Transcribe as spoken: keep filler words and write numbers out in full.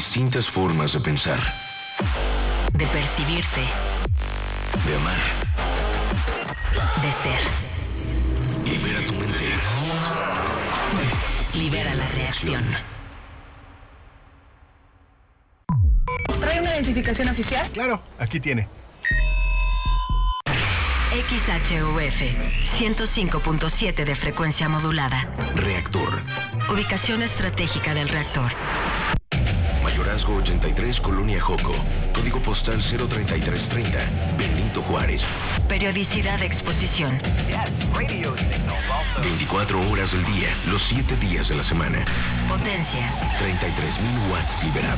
distintas formas de pensar, de percibirte, de amar, de ser. Libera tu mente. Libera la reacción. ¿Trae una identificación oficial? Claro, aquí tiene. X H U F ciento cinco punto siete de frecuencia modulada. Reactor. Ubicación estratégica del reactor. Mayorazgo ochenta y tres, Colonia Joco. Código postal cero treinta y tres treinta, Benito Juárez. Periodicidad de exposición. veinticuatro horas del día, los siete días de la semana. Potencia. treinta y tres mil watts liberados.